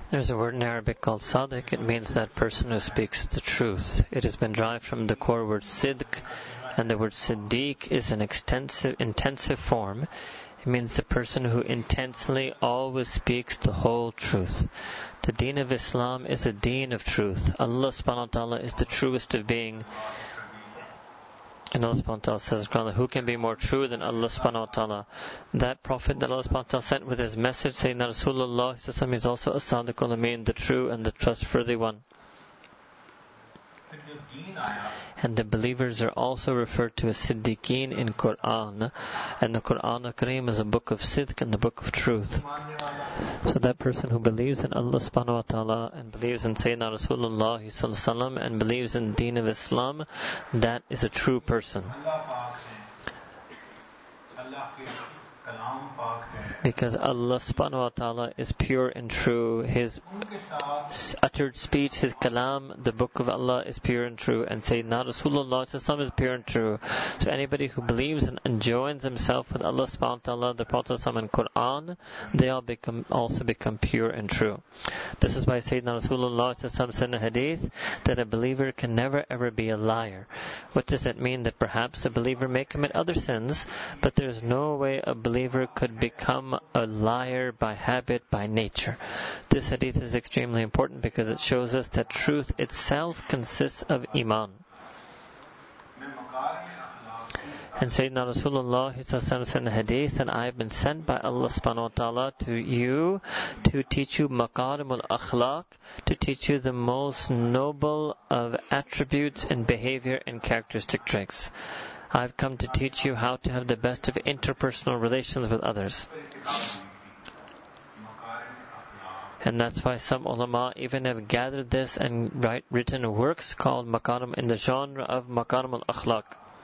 There's a word in Arabic called Sadiq. It means that person who speaks the truth. It has been derived from the core word Sidq, and the word Siddiq is an intensive form. It means the person who intensely always speaks the whole truth. The deen of Islam is the deen of truth. Allah subhanahu wa ta'ala is the truest of being. And Allah subhanahu wa ta'ala says, who can be more true than Allah subhanahu wa ta'ala? That Prophet that Allah subhanahu wa ta'ala sent with his message, saying that Rasulullah is also a Sadiqul Ameen, the true and the trustworthy one. And the believers are also referred to as Siddiqeen in Quran. And the Quran al-Kareem is a book of Sidq and the book of truth. So that person who believes in Allah subhanahu wa ta'ala and believes in Sayyidina Rasulullah sallallahu alaihi wasallam and believes in the deen of Islam, that is a true person. Because Allah subhanahu wa ta'ala is pure and true. His uttered speech, His kalam, the book of Allah is pure and true. And Sayyidina Rasulullah is pure and true. So anybody who believes and joins himself with Allah subhanahu wa ta'ala, the Prophet and Quran, they all also become pure and true. This is why Sayyidina Rasulullah said in a hadith that a believer can never ever be a liar. What does it mean? That perhaps a believer may commit other sins, but there's no way a believer could become a liar by habit, by nature. This hadith is extremely important because it shows us that truth itself consists of iman. And Sayyidina Rasulullah said in the hadith that I have been sent by Allah subhanahu wa ta'ala to you to teach you makarim al-akhlaq, to teach you the most noble of attributes and behavior and characteristic traits. I've come to teach you how to have the best of interpersonal relations with others. And that's why some ulama even have gathered this and written works called makarim in the genre of makarim al-akhlaq.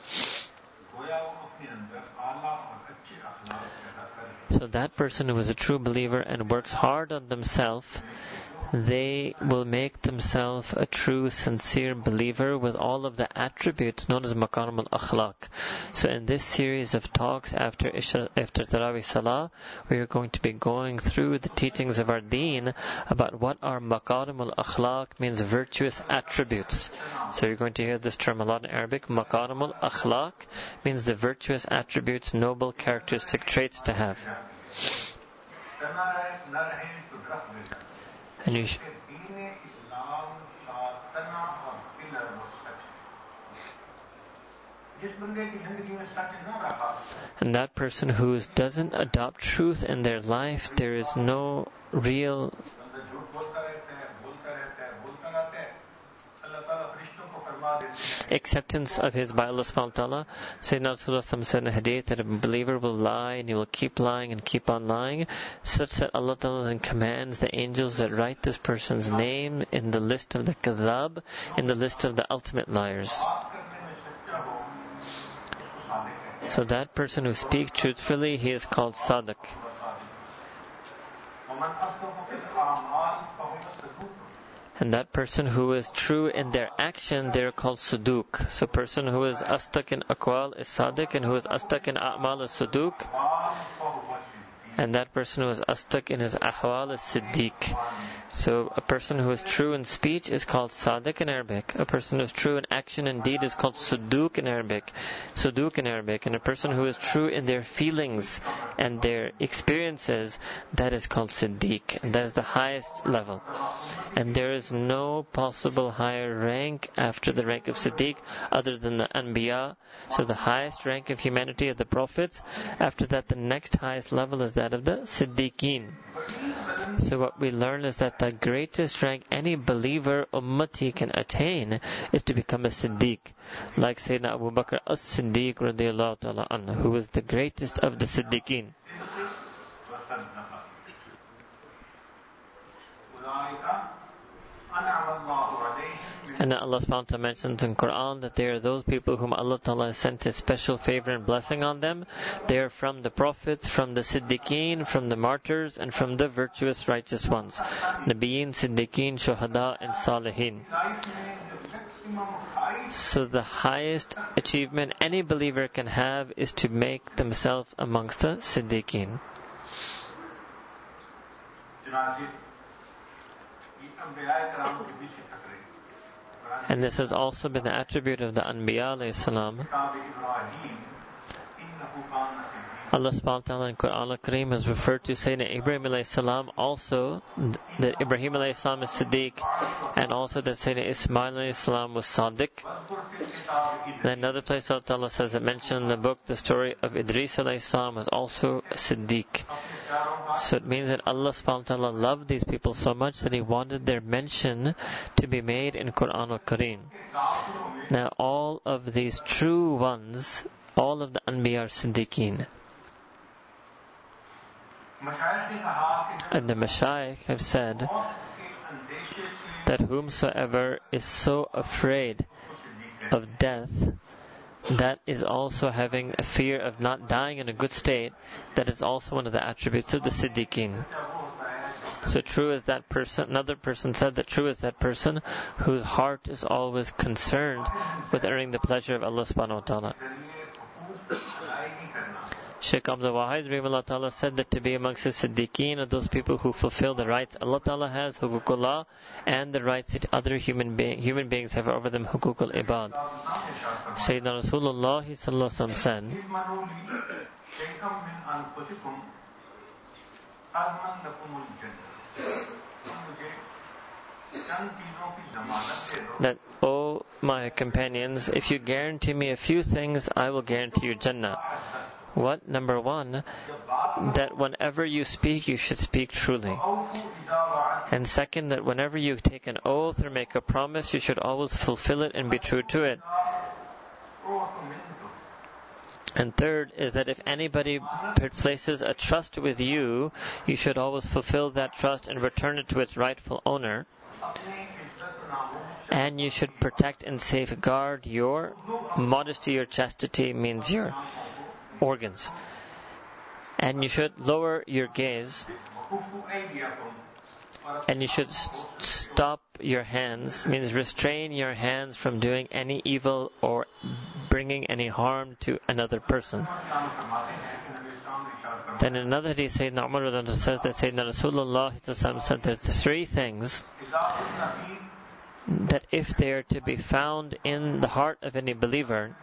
So that person who is a true believer and works hard on themselves, they will make themselves a true, sincere believer with all of the attributes known as makarim al-akhlaq. So in this series of talks after Taraweeh Salah, we are going to be going through the teachings of our deen about what are makarim al-akhlaq, means virtuous attributes. So you're going to hear this term a lot in Arabic. Makarim al-akhlaq means the virtuous attributes, noble characteristic traits to have. And that person who doesn't adopt truth in their life, there is no real acceptance of his by Allah subhanahu wa ta'ala. Sayyidina Rasulullah said in a hadith that a believer will lie and he will keep lying and keep on lying, such that Allah ta'ala then commands the angels that write this person's name in the list of the kadhab, in the list of the ultimate liars. So that person who speaks truthfully, he is called Sadiq. And that person who is true in their action, they are called Suduq. So person who is Astaq in Aqwal is Sadiq, and who is Astaq in A'mal is Suduq. And that person who is Astaq in his Ahwal is Siddiq. So a person who is true in speech is called Sadiq in Arabic. A person who is true in action and deed is called Suduq in Arabic. Suduq in Arabic. And a person who is true in their feelings and their experiences, that is called Siddiq. And that is the highest level. And there is no possible higher rank after the rank of Siddiq other than the Anbiya. So the highest rank of humanity are the Prophets. After that, the next highest level is that of the Siddiqeen. So what we learn is that the greatest rank any believer ummati can attain is to become a Siddiq, like Sayyidina Abu Bakr as-Siddiq radiyallahu ta'ala anhu, who was the greatest of the Siddiqeen. And Allah subhanahu wa ta'ala mentions in Quran that they are those people whom Allah ta'ala has sent His special favor and blessing on them. They are from the prophets, from the Siddiqeen, from the martyrs, and from the virtuous righteous ones. Nabiyeen, Siddiqeen, Shuhada, and Salihin. So the highest achievement any believer can have is to make themselves amongst the Siddiqeen. And this has also been the attribute of the Anbiya alayhi salam. Allah subhanahu wa ta'ala in Quran al-Kareem has referred to Sayyidina Ibrahim alayhi salam also, that Ibrahim alayhi salam is Siddiq, and also that Sayyidina Ismail alayhi salam was Sadiq. In another place Allah ta'ala says that mentioned in the book the story of Idris alayhi salam was also Siddiq. So it means that Allah subhanahu wa ta'ala loved these people so much that He wanted their mention to be made in Quran al-Kareem. Now all of these true ones, all of the Anbiya are Siddiqeen. And the Mashayikh have said that whomsoever is so afraid of death, that is also having a fear of not dying in a good state, that is also one of the attributes of the Siddiqeen. So true is that person, another person said that true is that person whose heart is always concerned with earning the pleasure of Allah subhanahu wa ta'ala. Shaykh Abdul Wahid Rahimahullah Ta'ala said that to be amongst the Siddiqeen are those people who fulfill the rights Allah Ta'ala has, Huququllah, and the rights that other human beings have over them, Huququl Ibad. Sayyidina Rasulullah Sallallahu Alaihi Wasallam said that, O my companions, if you guarantee me a few things, I will guarantee you Jannah. What? Number one, that whenever you speak, you should speak truly. And second, that whenever you take an oath or make a promise, you should always fulfill it and be true to it. And third is that if anybody places a trust with you, you should always fulfill that trust and return it to its rightful owner. And you should protect and safeguard your modesty, your chastity, means your organs. And you should lower your gaze. And you should stop your hands, means restrain your hands from doing any evil or bringing any harm to another person. Then in another hadith, Sayyidina Umar says that Sayyidina Rasulullah said that the three things that if they are to be found in the heart of any believer,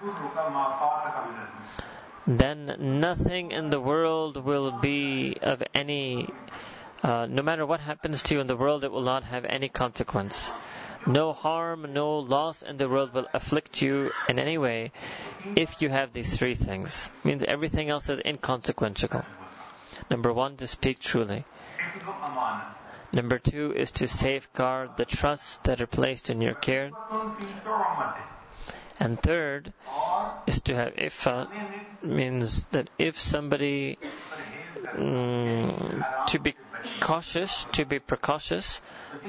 then nothing in the world will be of any, no matter what happens to you in the world, it will not have any consequence. No harm, no loss in the world will afflict you in any way if you have these three things. It means everything else is inconsequential. Number one, to speak truly. Number two is to safeguard the trusts that are placed in your care. And third is to have iffa, means that if somebody to be cautious, to be precautious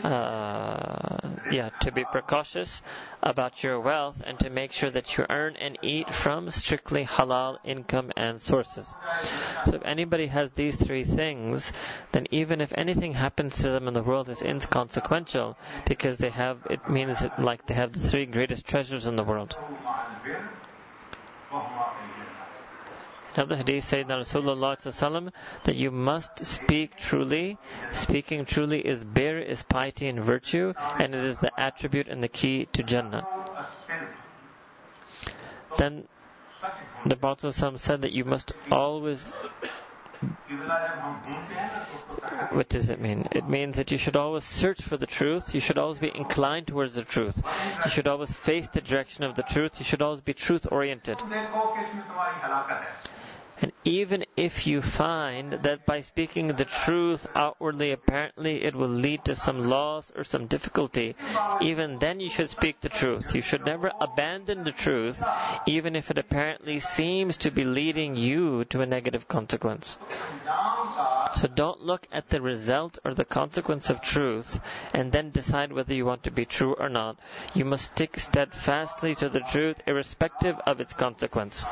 about your wealth, and to make sure that you earn and eat from strictly halal income and sources. So if anybody has these three things, then even if anything happens to them in the world is inconsequential, because they have, it means like they have the three greatest treasures in the world. Another hadith said that Rasulullah that you must speak truly. Speaking truly is bir, is piety and virtue, and it is the attribute and the key to Jannah. Then the Prophet said that you must always. What does it mean? It means that you should always search for the truth. You should always be inclined towards the truth. You should always face the direction of the truth. You should always be truth-oriented. And even if you find that by speaking the truth outwardly, apparently it will lead to some loss or some difficulty, even then you should speak the truth. You should never abandon the truth, even if it apparently seems to be leading you to a negative consequence. So don't look at the result or the consequence of truth and then decide whether you want to be true or not. You must stick steadfastly to the truth, irrespective of its consequence.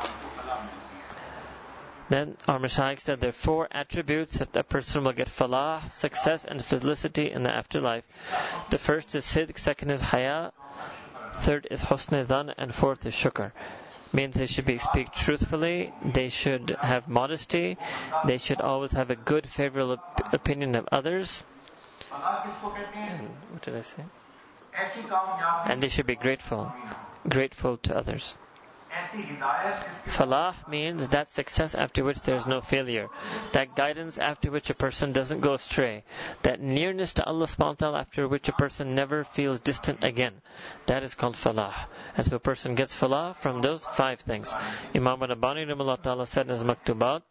Then our Mashaykh said there are four attributes that a person will get falah, success and felicity in the afterlife. The first is sidq, second is haya, third is husn dhan, and fourth is shukr. Means they should speak truthfully, they should have modesty, they should always have a good, favorable opinion of others, And what did I say? And they should be grateful to others. Falah means that success after which there is no failure, that guidance after which a person doesn't go astray, that nearness to Allah subhanahu wa ta'ala after which a person never feels distant again. That is called falah. And so a person gets falah from those 5 things. Imam Rabbani rahimahullah ta'ala said in his maktubat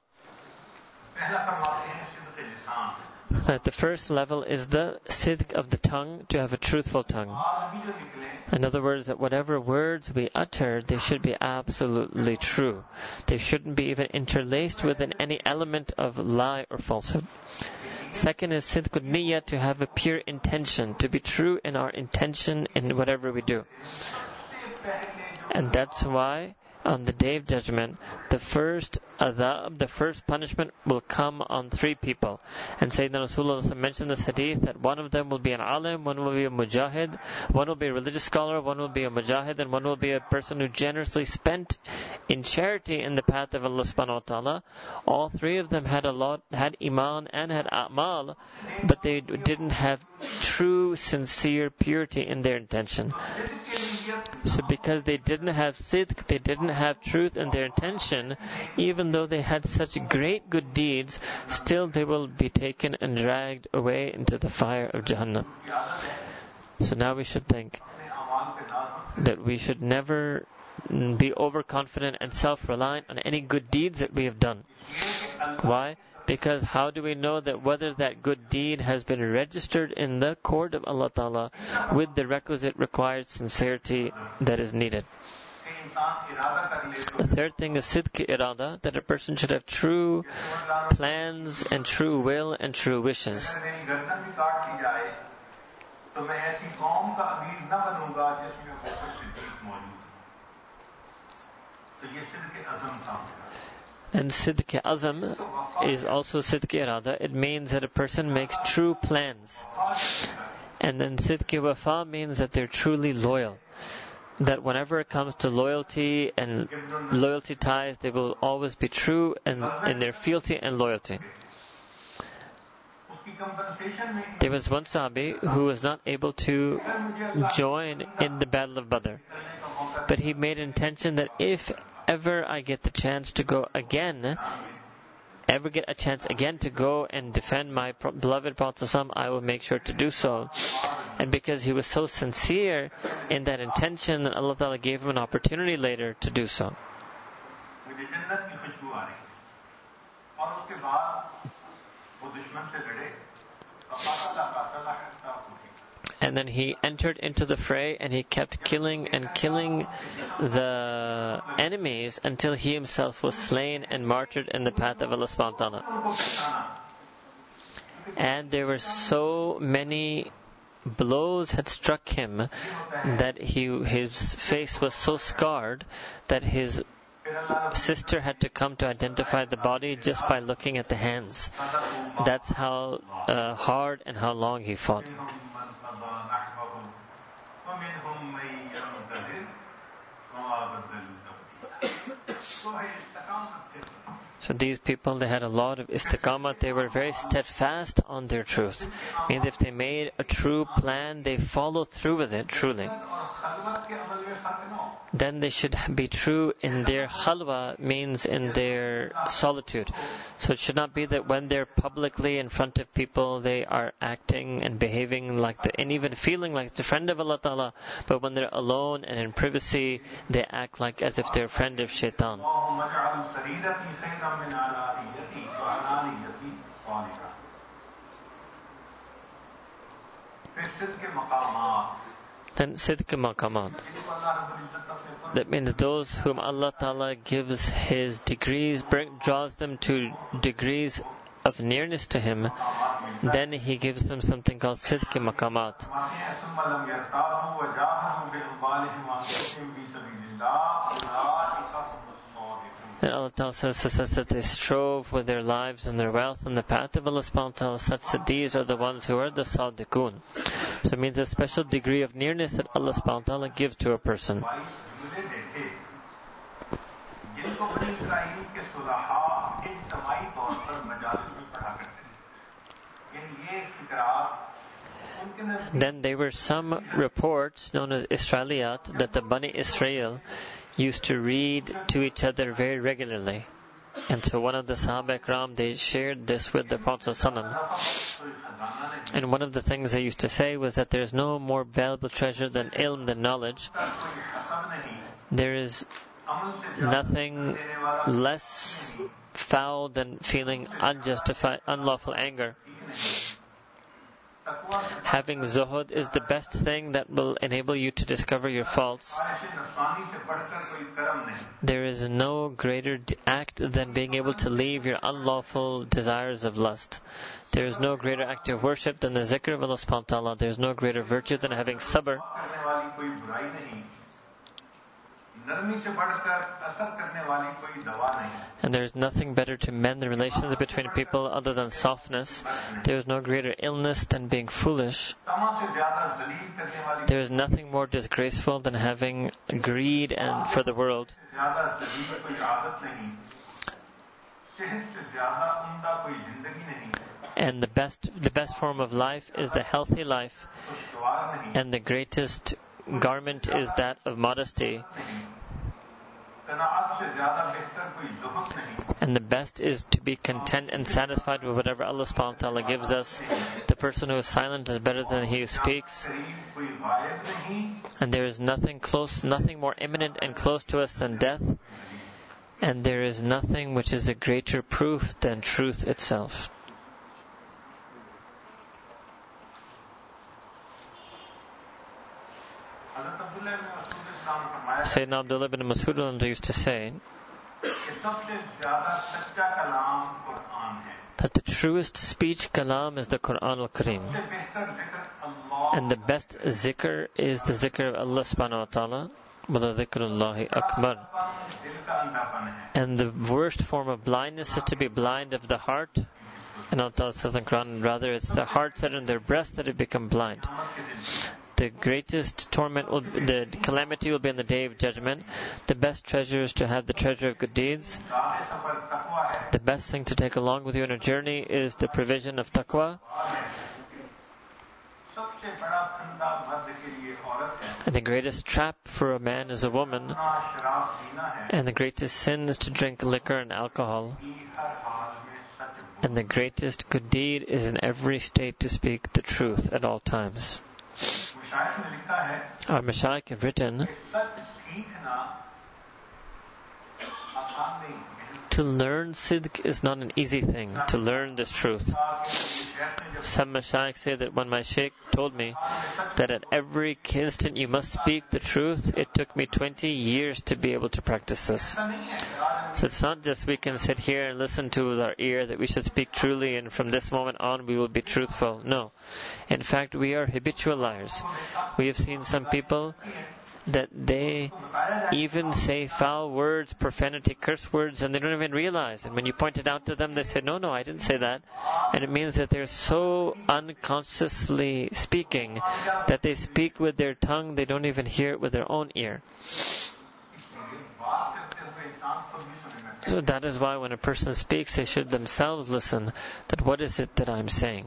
that the first level is the sidq of the tongue, to have a truthful tongue. In other words, that whatever words we utter, they should be absolutely true. They shouldn't be even interlaced with any element of lie or falsehood. Second is sidqud niyyah, to have a pure intention, to be true in our intention in whatever we do. And that's why on the Day of Judgment, the first adhab, the first punishment will come on 3 people. And Sayyidina Rasulullah mentioned this hadith that one of them will be an alim, one will be a mujahid, one will be a religious scholar, one will be a mujahid, and one will be a person who generously spent in charity in the path of Allah subhanahu wa ta'ala. All 3 of them had iman and had a'mal, but they didn't have true, sincere purity in their intention. So because they didn't have sidq, they didn't have truth in their intention, even though they had such great good deeds, still they will be taken and dragged away into the fire of Jahannam. So now we should think that we should never be overconfident and self-reliant on any good deeds that we have done. Why? Because how do we know that whether that good deed has been registered in the court of Allah Ta'ala with the requisite required sincerity that is needed? The third thing is sidq irada, that a person should have true plans and true will and true wishes. And sidq azam is also sidq irada. It means that a person makes true plans. And then sidq wafa means that they're truly loyal. That whenever it comes to loyalty and loyalty ties, they will always be true in their fealty and loyalty. There was one Sahabi who was not able to join in the Battle of Badr. But he made intention that if ever I get the chance to go again, to go and defend my beloved Prophet ﷺ, I will make sure to do so. And because he was so sincere in that intention, that Allah Ta'ala gave him an opportunity later to do so. And then he entered into the fray and he kept killing the enemies until he himself was slain and martyred in the path of Allah subhanahu wa ta'ala. And there were so many blows had struck him that his face was so scarred that his sister had to come to identify the body just by looking at the hands. That's how hard and how long he fought. So these people, they had a lot of istiqamah. They were very steadfast on their truth. Means if they made a true plan, they followed through with it truly. Then they should be true in their khalwa, means in their solitude. So it should not be that when they're publicly in front of people, they are acting and behaving and even feeling like the friend of Allah Ta'ala, but when they're alone and in privacy, they act like as if they're a friend of shaitan. Then sidq maqamat. That means those whom Allah Ta'ala gives His degrees, draws them to degrees of nearness to Him, then He gives them something called sidq maqamat. And Allah Ta'ala says that they strove with their lives and their wealth in the path of Allah subhanahu wa ta'ala, such that these are the ones who are the sadiqun. So it means a special degree of nearness that Allah subhanahu wa ta'ala gives to a person. Then there were some reports known as Israeliyat that the Bani Israel used to read to each other very regularly. And so one of the Sahaba Ikram, they shared this with the Prophet ﷺ. And one of the things they used to say was that there is no more valuable treasure than ilm, than knowledge. There is nothing less foul than feeling unjustified, unlawful anger. Having zuhud is the best thing that will enable you to discover your faults. There is no greater act than being able to leave your unlawful desires of lust. There is no greater act of worship than the zikr of Allah subhanahu wa ta'ala. There is no greater virtue than having sabr. And there is nothing better to mend the relations between people other than softness. There is no greater illness than being foolish. There is nothing more disgraceful than having greed and for the world. And the best form of life is the healthy life, and the greatest garment is that of modesty. And the best is to be content and satisfied with whatever Allah subhanahu wa ta'ala gives us. The person who is silent is better than he who speaks. And there is nothing more imminent and close to us than death. And there is nothing which is a greater proof than truth itself. Sayyidina Abdullah bin Mas'ud used to say that the truest speech kalam is the Quran al-Kareem, and the best zikr is the zikr of Allah subhanahu wa ta'ala, wala dhikrullahi akbar. And the worst form of blindness is to be blind of the heart. And Allah Ta'ala says in Quran, rather it's the hearts that are in their breast that have become blind. The greatest the calamity will be on the day of judgment. The best treasure is to have the treasure of good deeds. The best thing to take along with you on a journey is the provision of taqwa. And the greatest trap for a man is a woman. And the greatest sin is to drink liquor and alcohol. And the greatest good deed is in every state to speak the truth at all times. Our Mashaykh have written, to learn sidq is not an easy thing, to learn this truth. Some Mashaykh say that when my Shaykh told me that at every instant you must speak the truth, it took me 20 years to be able to practice this. So it's not just we can sit here and listen to with our ear that we should speak truly and from this moment on we will be truthful. No. In fact, we are habitual liars. We have seen some people that they even say foul words, profanity, curse words, and they don't even realize. And when you point it out to them, they say, no, I didn't say that. And it means that they're so unconsciously speaking that they speak with their tongue, they don't even hear it with their own ear. So that is why when a person speaks, they should themselves listen, that what is it that I'm saying?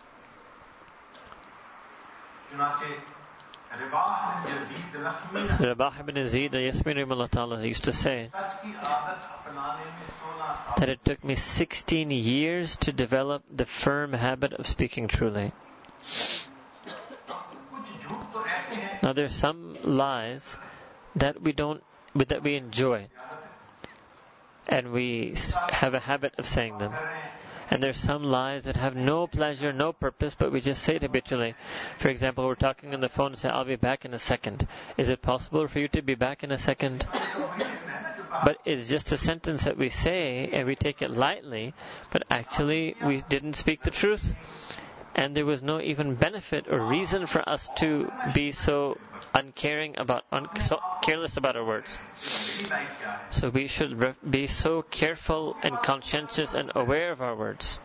Rabah ibn Yazid al-Yasmini used to say that it took me 16 years to develop the firm habit of speaking truly. Now there are some lies that we enjoy, and we have a habit of saying them. And there's some lies that have no pleasure, no purpose, but we just say it habitually. For example, we're talking on the phone and say, I'll be back in a second. Is it possible for you to be back in a second? But it's just a sentence that we say and we take it lightly, but actually we didn't speak the truth. And there was no even benefit or reason for us to be so so careless about our words. So we should be so careful and conscientious and aware of our words.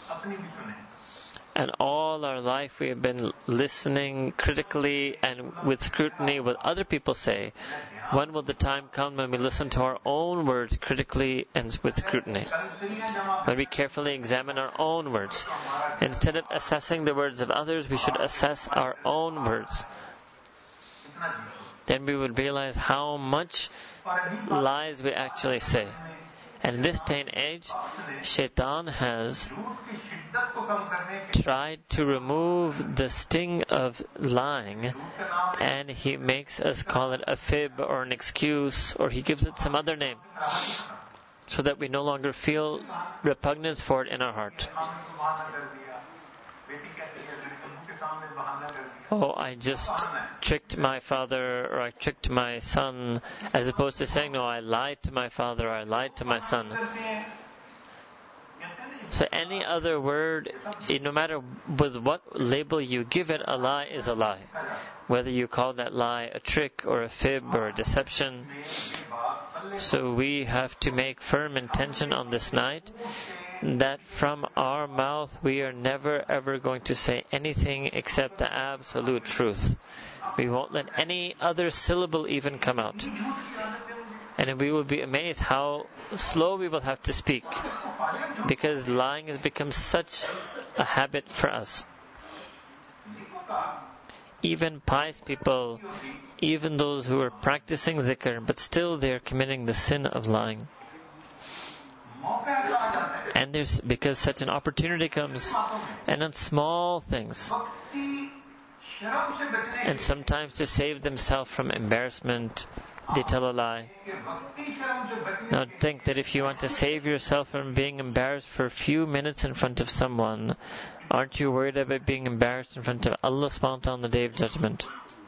And all our life we have been listening critically and with scrutiny what other people say. When will the time come when we listen to our own words critically and with scrutiny? When we carefully examine our own words. Instead of assessing the words of others, we should assess our own words. Then we would realize how much lies we actually say. And in this day and age, Shaitan has tried to remove the sting of lying, and he makes us call it a fib or an excuse, or he gives it some other name, so that we no longer feel repugnance for it in our heart. Oh, I just tricked my father, or I tricked my son, as opposed to saying, no, I lied to my father, or I lied to my son. So any other word, no matter with what label you give it, a lie is a lie. Whether you call that lie a trick, or a fib, or a deception. So we have to make firm intention on this night that from our mouth we are never ever going to say anything except the absolute truth. We won't let any other syllable even come out. And we will be amazed how slow we will have to speak, because lying has become such a habit for us. Even pious people, even those who are practicing dhikr, but still they are committing the sin of lying. And because such an opportunity comes, and on small things, and sometimes to save themselves from embarrassment, they tell a lie. Now think that if you want to save yourself from being embarrassed for a few minutes in front of someone, aren't you worried about being embarrassed in front of Allah subhanahu wa ta'ala on the Day of Judgment?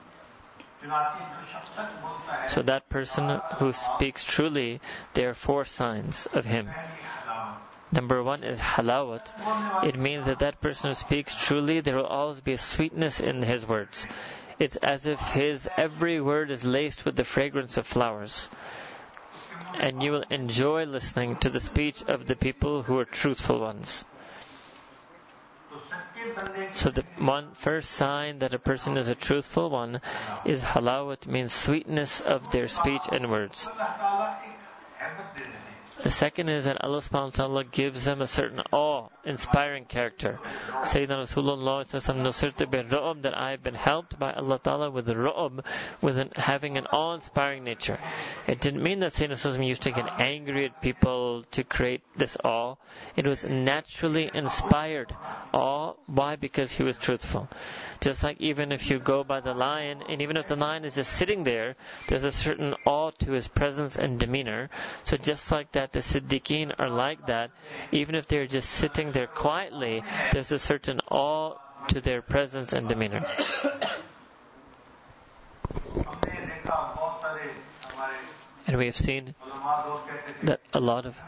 So that person who speaks truly, there are 4 signs of him. Number 1 is halawat. It means that that person who speaks truly, there will always be a sweetness in his words. It's as if his every word is laced with the fragrance of flowers. And you will enjoy listening to the speech of the people who are truthful ones. So the first sign that a person is a truthful one is halawat, means sweetness of their speech and words. The second is that Allah subhanahu wa ta'ala gives them a certain awe-inspiring character. Sayyidina Rasulullah nusirtu bil ru'ub, that I have been helped by Allah ta'ala with the ru'ub, with having an awe-inspiring nature. It didn't mean that Sayyidina Rasulullah used to get angry at people to create this awe. It was naturally inspired awe. Why? Because he was truthful. Just like even if you go by the lion, and even if the lion is just sitting there, there's a certain awe to his presence and demeanor. So just like that, the Siddiqeen are like that. Even if they're just sitting there quietly, there's a certain awe to their presence and demeanor. And we have seen that a lot of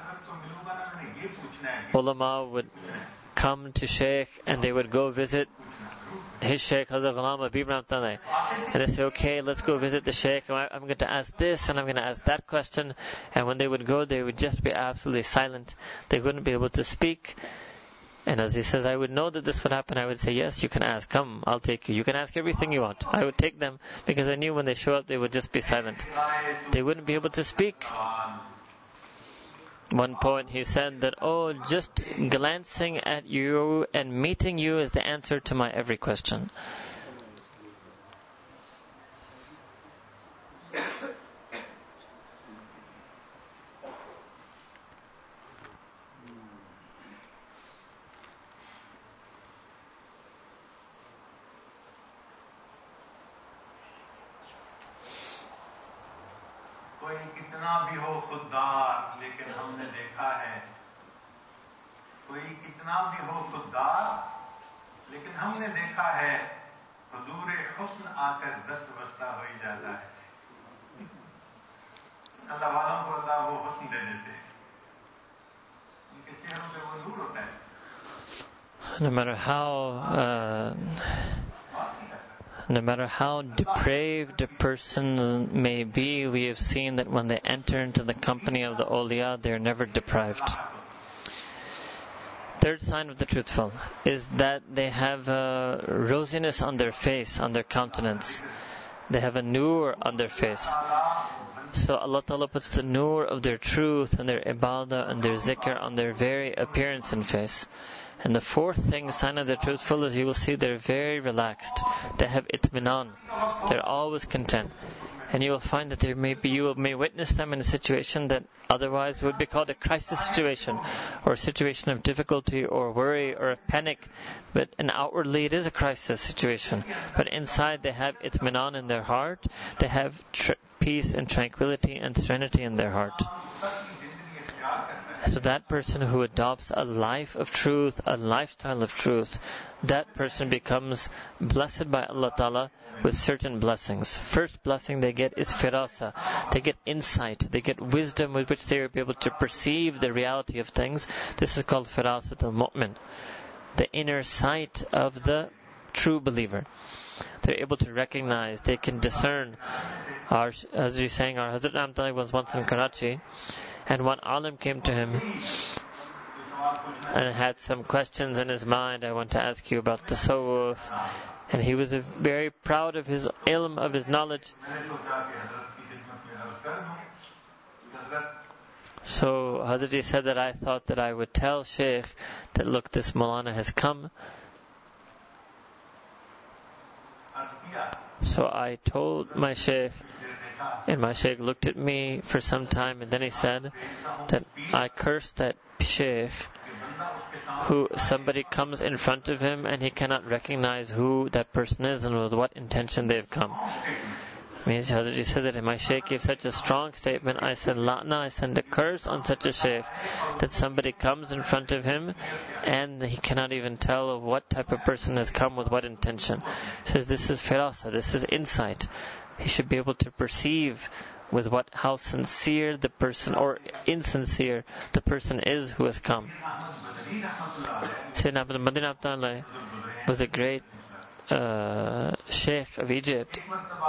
ulama would come to Shaykh and they would go visit his Shaykh Hazrat Ghulam Habib Rahmatullah, and they say, okay, let's go visit the Shaykh, I'm going to ask this and I'm going to ask that question. And when they would go, they would just be absolutely silent. They wouldn't be able to speak. And as he says, I would know that this would happen. I would say, yes, you can ask, come, I'll take you. You can ask everything you want. I would take them, because I knew when they show up, they would just be silent. They wouldn't be able to speak. One poet, he said that, just glancing at you and meeting you is the answer to my every question. कोई कितना भी हो खुददार, लेकिन हमने देखा है, कोई कितना भी हो खुददार, लेकिन हमने देखा है, हुजूर हुस्न आकर दस्त बस्ता हो ही जाता है. अल्लाह वालों को अल्लाह वो हुस्न दे देते हैं, उनके चेहरों पे वो नूर होता है. No matter how depraved a person may be, we have seen that when they enter into the company of the awliya, they are never deprived. Third sign of the truthful is that they have a rosiness on their face, on their countenance. They have a nur on their face. So Allah Ta'ala puts the nur of their truth and their ibadah and their zikr on their very appearance and face. And the fourth thing, sign of the truthful, is you will see they're very relaxed. They have itminan. They're always content. And you will find that you may witness them in a situation that otherwise would be called a crisis situation, or a situation of difficulty or worry or of panic. But outwardly it is a crisis situation. But inside they have itminan in their heart. They have peace and tranquility and serenity in their heart. So that person who adopts a life of truth, a lifestyle of truth, that person becomes blessed by Allah Ta'ala with certain blessings. First blessing they get is firasa. They get insight. They get wisdom with which they will be able to perceive the reality of things. This is called firasat al-mu'min. The inner sight of the true believer. They're able to recognize, they can discern. As you're saying, our Hazrat Ahmad was once in Karachi, and one alim came to him and had some questions in his mind. I want to ask you about tasawwuf. And he was very proud of his ilm, of his knowledge. So Hazrat said that I thought that I would tell Shaykh that look, this Maulana has come. So I told my Shaykh, and my Shaykh looked at me for some time, and then he said that I cursed that Shaykh who somebody comes in front of him and he cannot recognize who that person is and with what intention they've come. Means Hazrat said that my Shaykh gave such a strong statement. I said, La'na, I send a curse on such a Shaykh that somebody comes in front of him and he cannot even tell what type of person has come with what intention. He says this is firasa, this is insight. He should be able to perceive with how sincere the person or insincere the person is who has come. Sayyidina Abdul Madin Abdullah was a great Sheikh of Egypt.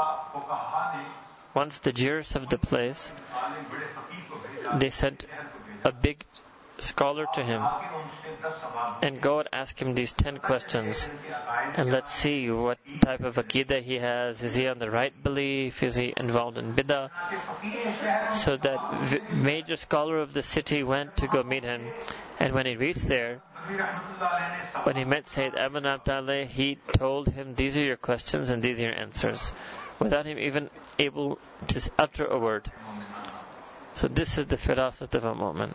Once the jurors of the place, they sent a big scholar to him and go and ask him these 10 questions, and let's see what type of aqidah he has. Is he on the right belief? Is he involved in bid'ah? So that major scholar of the city went to go meet him, and when he reached there, when he met Sayyid Ahmad Abdallah, he told him, these are your questions and these are your answers, without him even able to utter a word. So this is the firasat of a mu'min.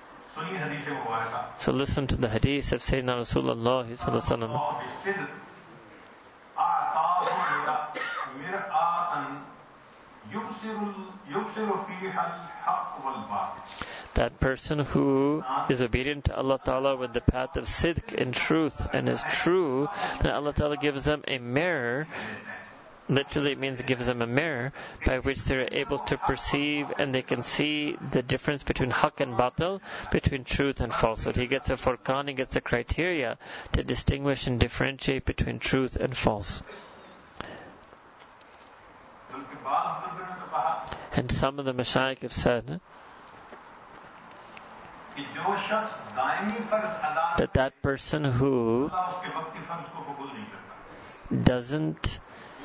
So listen to the hadith of Sayyidina Rasulullah sallallahu alaihi wasallam. That person who is obedient to Allah Ta'ala with the path of sidq and truth and is true, then Allah Ta'ala gives them a mirror. Literally it means gives them a mirror by which they're able to perceive and they can see the difference between haqq and batil, between truth and falsehood. He gets a furqan, he gets a criteria to distinguish and differentiate between truth and false. And some of the mashayikh have said that person who doesn't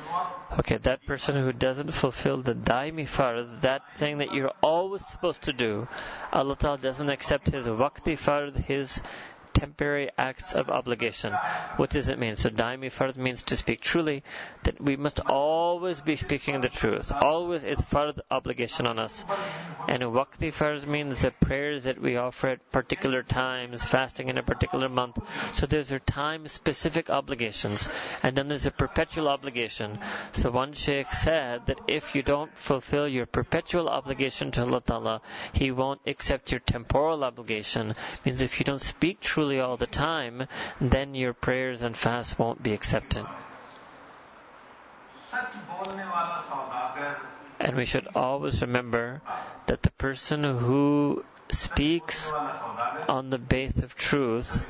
fulfill the daimi fard, that thing that you're always supposed to do, Allah Ta'ala doesn't accept his waqti fard, his temporary acts of obligation. What does it mean? So daimi fard means to speak truly, that we must always be speaking the truth. Always it's fard obligation on us. And waqti fard means the prayers that we offer at particular times, fasting in a particular month. So there's time specific obligations, and then there's a perpetual obligation. So one sheikh said that if you don't fulfill your perpetual obligation to Allah Ta'ala, He won't accept your temporal obligation. Means if you don't speak truly all the time, then your prayers and fasts won't be accepted. And we should always remember that the person who speaks on the base of truth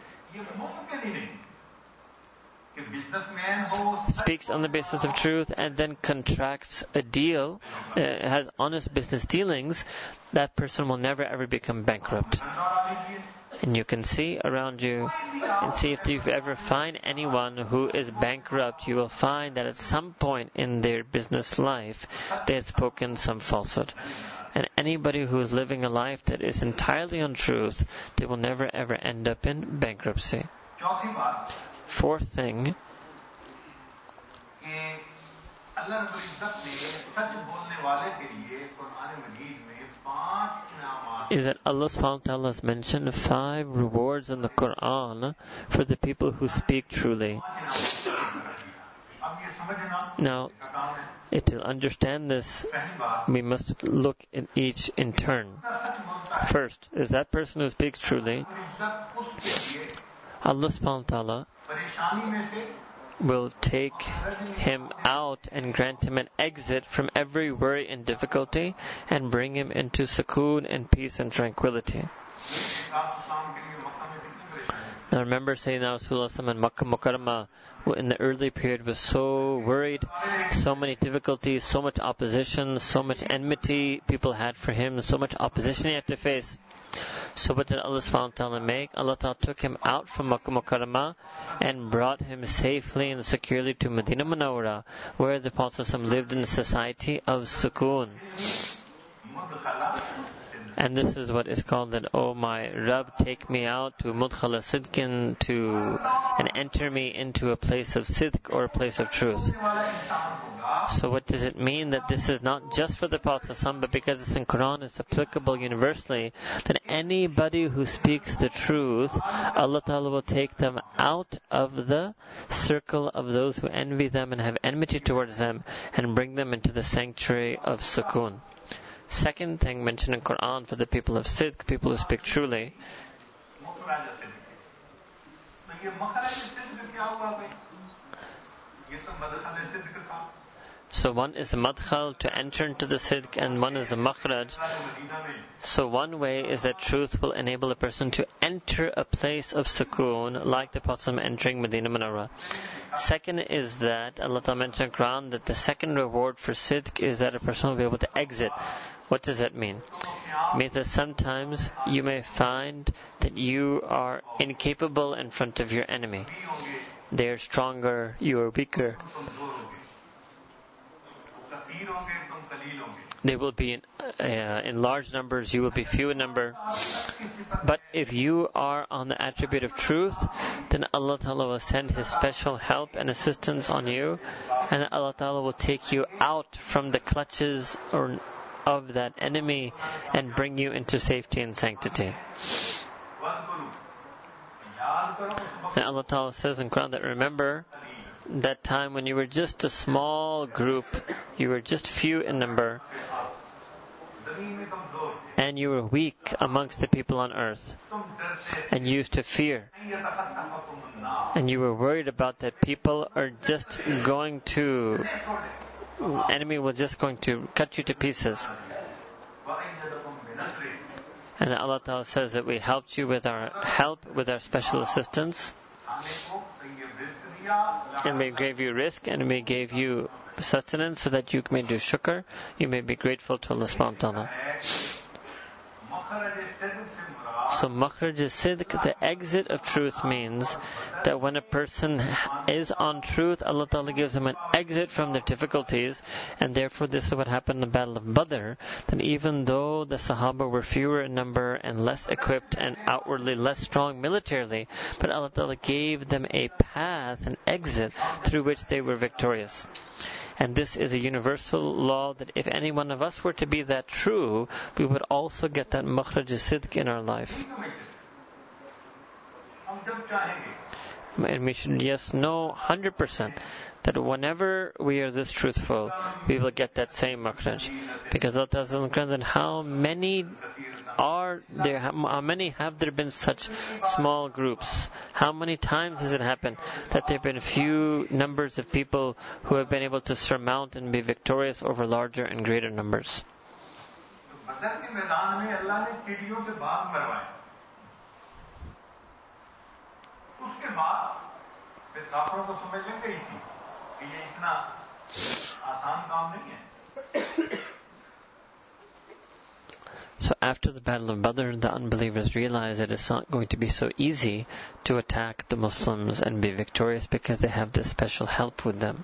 and then contracts a deal, has honest business dealings, that person will never ever become bankrupt. And you can see around you and see if you ever find anyone who is bankrupt, you will find that at some point in their business life, they have spoken some falsehood. And anybody who is living a life that is entirely untruth, they will never ever end up in bankruptcy. Fourth thing is that Allah subhanahu wa ta'ala has mentioned 5 rewards in the Quran for the people who speak truly. Now, to understand this, we must look at each in turn. First, is that person who speaks truly, Allah subhanahu wa ta'ala will take him out and grant him an exit from every worry and difficulty and bring him into sukoon and peace and tranquility. Now remember Sayyidina Rasulullah in Makkah Mukarramah in the early period was so worried, so many difficulties, so much opposition, so much enmity people had for him, so much opposition he had to face. So what did Allah subhanahu wa ta'ala make? Allah ta'ala took him out from Makkah Mukarramah and brought him safely and securely to Medina Munawwara, where the Prophet lived in a society of sukoon. And this is what is called that, oh my Rabb, take me out to Mudkhala Sidkin, and enter me into a place of Sidq or a place of truth. So what does it mean? That this is not just for the Prophet ﷺ, but because it's in Quran, it's applicable universally, that anybody who speaks the truth, Allah Ta'ala will take them out of the circle of those who envy them and have enmity towards them and bring them into the sanctuary of sukoon. Second thing mentioned in Quran for the people of Sidq, people who speak truly. So one is the madkhal, to enter into the sidq, and one is the makhraj. So one way is that truth will enable a person to enter a place of sukoon, like the Prophet entering Medina Munawwara. Second is that Allah Ta'ala mentioned in the Quran that the second reward for sidq is that a person will be able to exit. What does that mean? It means that sometimes you may find that you are incapable in front of your enemy. They are stronger, you are weaker. They will be in large numbers, you will be few in number. But if you are on the attribute of truth, then Allah Ta'ala will send His special help and assistance on you, and Allah Ta'ala will take you out from the clutches of that enemy and bring you into safety and sanctity. And Allah Ta'ala says in Quran that remember that time when you were just a small group, you were just few in number, and you were weak amongst the people on earth, and you used to fear, and you were worried about that people are just going to, enemy was just going to cut you to pieces. And Allah Ta'ala says that we helped you with our help, with our special assistance, and we gave you risk, and we gave you sustenance so that you may do shukr, you may be grateful to Allah subhanahu wa ta'ala. So makhraj sidq, the exit of truth, means that when a person is on truth, Allah Ta'ala gives him an exit from their difficulties, and therefore this is what happened in the Battle of Badr, that even though the Sahaba were fewer in number and less equipped and outwardly less strong militarily, but Allah Ta'ala gave them a path, an exit through which they were victorious. And this is a universal law that if any one of us were to be that true, we would also get that makhraj sidq in our life. And we should know 100% that whenever we are this truthful, we will get that same makhraj. Because Allah tells us in the Quran that how many have there been such small groups? How many times has it happened that there have been few numbers of people who have been able to surmount and be victorious over larger and greater numbers? So So after the Battle of Badr, the unbelievers realized that it's not going to be so easy to attack the Muslims and be victorious because they have this special help with them.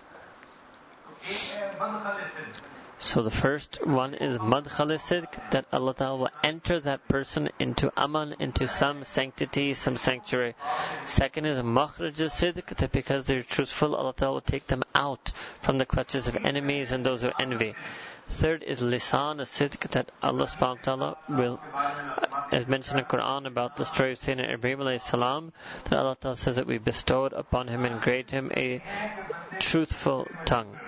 So the first one is madkhal sidq, that Allah Ta'ala will enter that person into aman, into some sanctity, some sanctuary. Second is makhraj sidq, that because they're truthful, Allah Ta'ala will take them out from the clutches of enemies and those who envy. Third is lisan sidq, that Allah subhanahu wa ta'ala will, as mentioned in the Quran about the story of Sayyidina Ibrahim alayhi salam, that Allah Ta'ala says that we bestowed upon him and granted him a truthful tongue.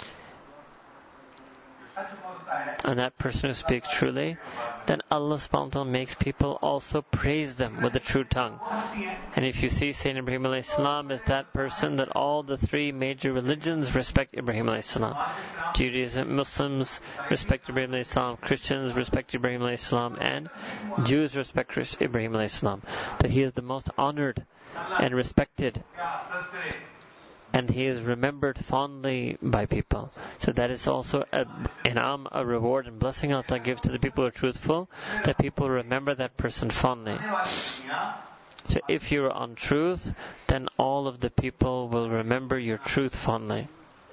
And that person who speaks truly, then Allah subhanahu wa ta'ala makes people also praise them with the true tongue. And if you see Sayyidina Ibrahim alayhi salam as that person, that all the three major religions respect Ibrahim alayhi salam. Judaism, Muslims respect Ibrahim alayhi salam, Christians respect Ibrahim alayhi salam, and Jews respect Ibrahim alayhi salam. That he is the most honored and respected, and he is remembered fondly by people. So that is also a reward and blessing Allah gives to the people who are truthful, that people remember that person fondly. So if you are on truth, then all of the people will remember your truth fondly.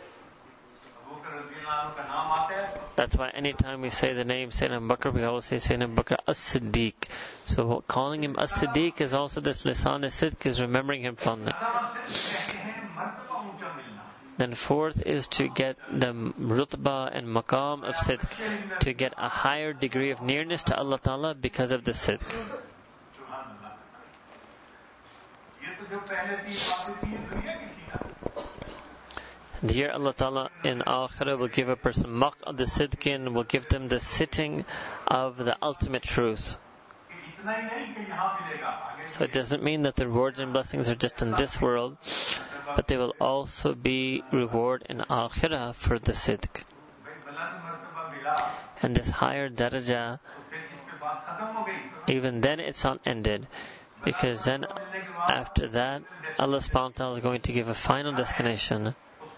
That's why anytime we say the name Sayyidina Abu Bakr, we always say Sayyidina Abu Bakr as-Siddiq. So calling him as-Siddiq is also this lisan as-Sidq, is remembering him fondly. Then fourth is to get the rutbah and maqam of sidq, to get a higher degree of nearness to Allah Ta'ala because of the sidq. And here Allah Ta'ala in Akhirah will give a person maq'ad sidqin, will give them the sitting of the ultimate truth. So it doesn't mean that the rewards and blessings are just in this world, but they will also be reward in Akhirah for the sidq. And this higher daraja, even then it's not ended, because then after that Allah subhanahu wa ta'ala is going to give a final destination.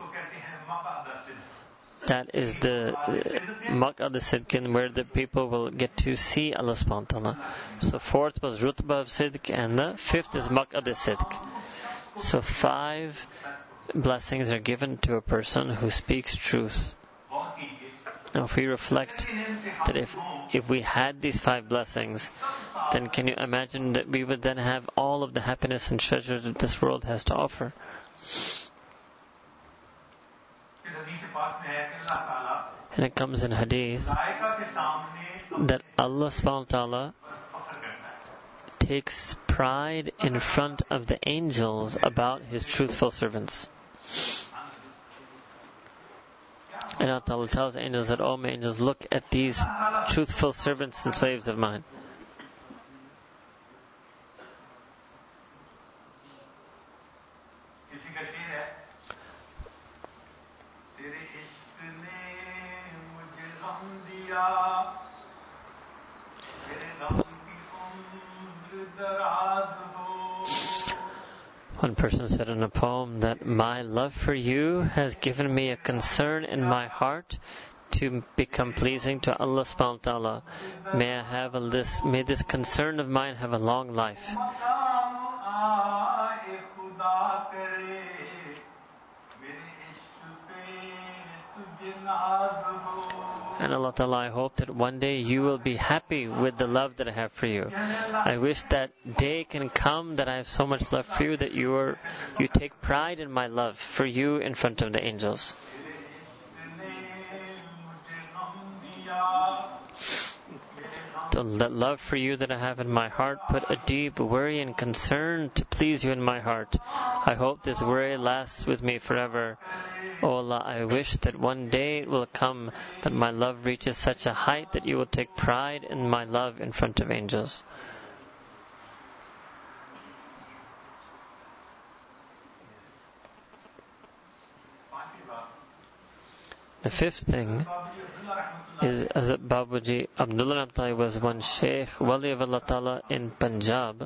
That is the maq'ad sidqin, where the people will get to see Allah subhanahu wa ta'ala. So fourth was rutbah of sidq, and the fifth is maq'ad sidq. So 5 blessings are given to a person who speaks truth. Now if we reflect that if we had these 5 blessings, then can you imagine that we would then have all of the happiness and treasure that this world has to offer? And it comes in hadith that Allah subhanahu wa ta'ala takes pride in front of the angels about His truthful servants. And Allah Ta'ala tells the angels that, "Oh my angels, look at these truthful servants and slaves of mine." One person said in a poem that my love for you has given me a concern in my heart to become pleasing to Allah subhanahu wa ta'ala. May this concern of mine have a long life. And Allah Ta'ala, I hope that one day you will be happy with the love that I have for you. I wish that day can come that I have so much love for you that you take pride in my love for you in front of the angels. That love for you that I have in my heart put a deep worry and concern to please you in my heart. I hope this worry lasts with me forever. Oh Allah, I wish that one day it will come that my love reaches such a height that you will take pride in my love in front of angels. The fifth thing is, as Babaji Abdullah Rahmatullahi was one Sheikh Wali of Allah Ta'ala in Punjab,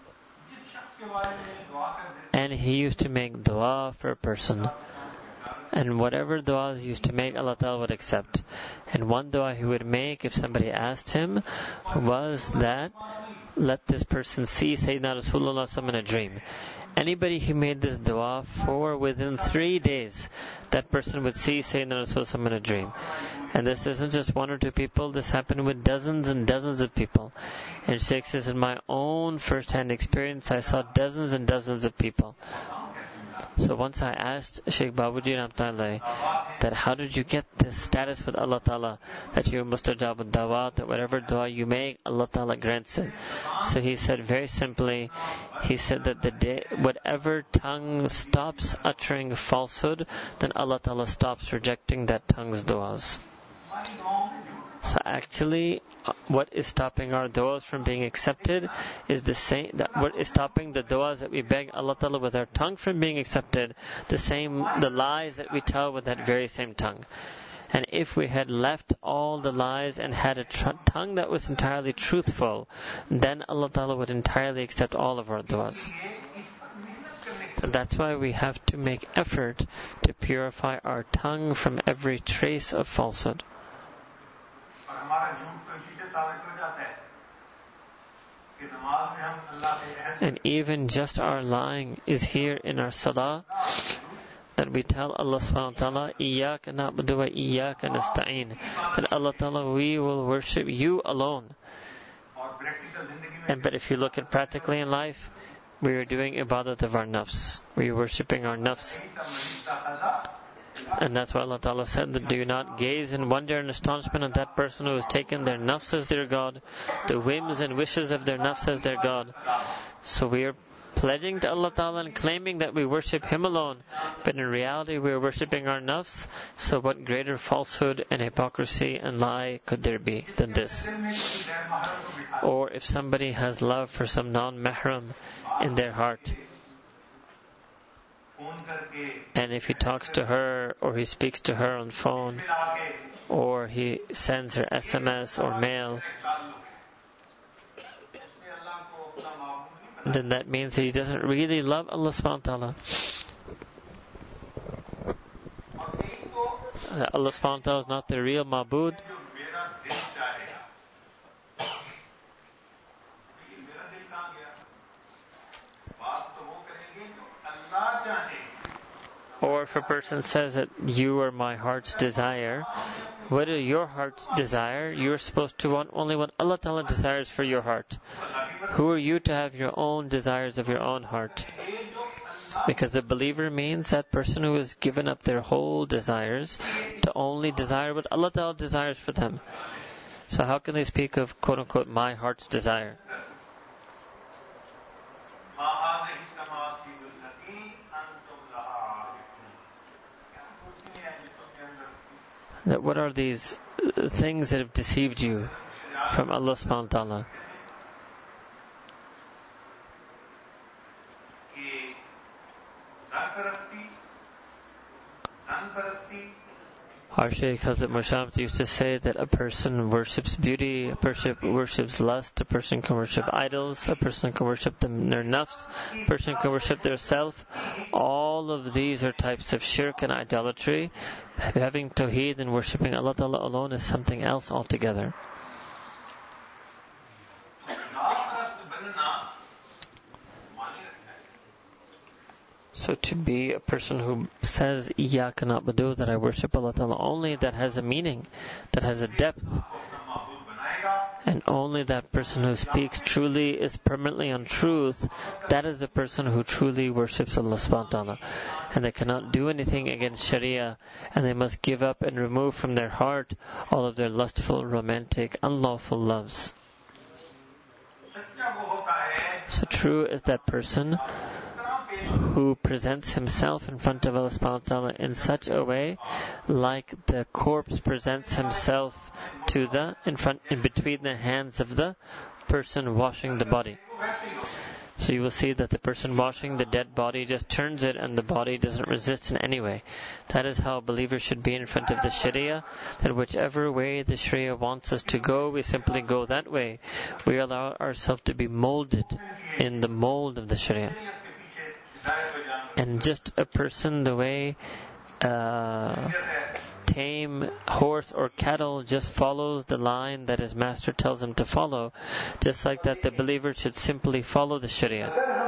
and he used to make dua for a person, And whatever du'as he used to make, Allah Ta'ala would accept. And one du'a he would make if somebody asked him was that, let this person see Sayyidina Rasulullah in a dream. Anybody who made this dua for within 3 days, that person would see Sayyidina Rasulullah in a dream. And this isn't just one or two people, this happened with dozens and dozens of people. And Shaykh says, in my own first-hand experience, I saw dozens and dozens of people. So once I asked Shaykh Babuji Rahmatullahi that how did you get this status with Allah Ta'ala, that you're mustajab al-dawat, that whatever dua you make, Allah Ta'ala grants it. So he said very simply, he said that the day, whatever tongue stops uttering falsehood, then Allah Ta'ala stops rejecting that tongue's duas. So actually, what is stopping our du'as from being accepted is the same, that what is stopping the du'as that we beg Allah Ta'ala with our tongue from being accepted, the lies that we tell with that very same tongue. And if we had left all the lies and had a tongue that was entirely truthful, then Allah Ta'ala would entirely accept all of our du'as. But that's why we have to make effort to purify our tongue from every trace of falsehood. And even just our lying is here in our salah, that we tell Allah subhanahu wa ta'ala, Iyaka na'budu wa iyaka nasta'in, that Allah ta'ala, we will worship you alone. But if you look at practically in life, we are doing ibadat of our nafs. We are worshipping our nafs. And that's why Allah Ta'ala said that do not gaze in wonder and astonishment at that person who has taken their nafs as their God, the whims and wishes of their nafs as their God. So we are pledging to Allah Ta'ala and claiming that we worship Him alone, but in reality we are worshipping our nafs. So what greater falsehood and hypocrisy and lie could there be than this? Or if somebody has love for some non-mahram in their heart, and if he talks to her, or he speaks to her on phone, or he sends her SMS or mail, then that means that he doesn't really love Allah subhanahu wa ta'ala. Allah subhanahu wa ta'ala is not the real ma'bud. Or if a person says that you are my heart's desire, what are your heart's desire? You're supposed to want only what Allah Ta'ala desires for your heart. Who are you to have your own desires of your own heart? Because the believer means that person who has given up their whole desires to only desire what Allah Ta'ala desires for them. So how can they speak of quote-unquote my heart's desire? That what are these things that have deceived you from Allah subhanahu wa ta'ala? Our Shaykh Hazrat Mushams used to say that a person worships beauty, a person worships lust, a person can worship idols, a person can worship their nafs, a person can worship their self. All of these are types of shirk and idolatry. Having tawheed and worshipping Allah Ta'ala alone is something else altogether. So to be a person who says, Iyaka na'budu, that I worship Allah Ta'ala only, that has a meaning, that has a depth. And only that person who speaks truly is permanently on truth, that is the person who truly worships Allah subhanahu wa ta'ala. And they cannot do anything against Sharia, and they must give up and remove from their heart all of their lustful, romantic, unlawful loves. So true is that person who presents himself in front of Allah subhanahu wa ta'ala in such a way like the corpse presents himself to in between the hands of the person washing the body. So you will see that the person washing the dead body just turns it and the body doesn't resist in any way. That is how believers should be in front of the Sharia, that whichever way the Sharia wants us to go, we simply go that way. We allow ourselves to be molded in the mold of the Sharia. And just a person, the way tame horse or cattle just follows the line that his master tells him to follow. Just like that, the believer should simply follow the Sharia.